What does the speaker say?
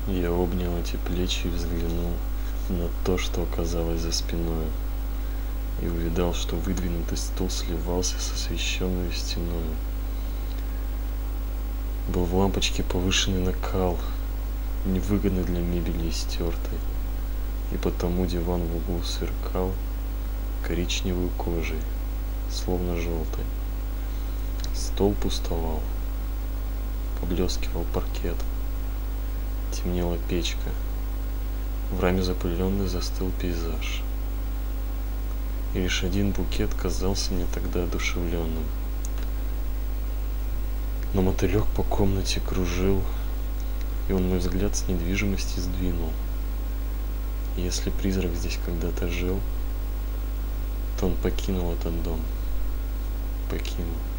Я обнял эти плечи и взглянул на то, что оказалось за спиной, и увидал, что выдвинутый стул сливался с освещенной стеной. Был в лампочке повышенный накал, невыгодный для мебели и стертый, и потому диван в углу сверкал коричневой кожей, словно желтой. Стол пустовал, поблескивал паркет, темнела печка, в раме запыленный застыл пейзаж. И лишь один букет казался мне тогда одушевленным. Но мотылек по комнате кружил, и он мой взгляд с недвижимости сдвинул. И если призрак здесь когда-то жил, то он покинул этот дом, покинул.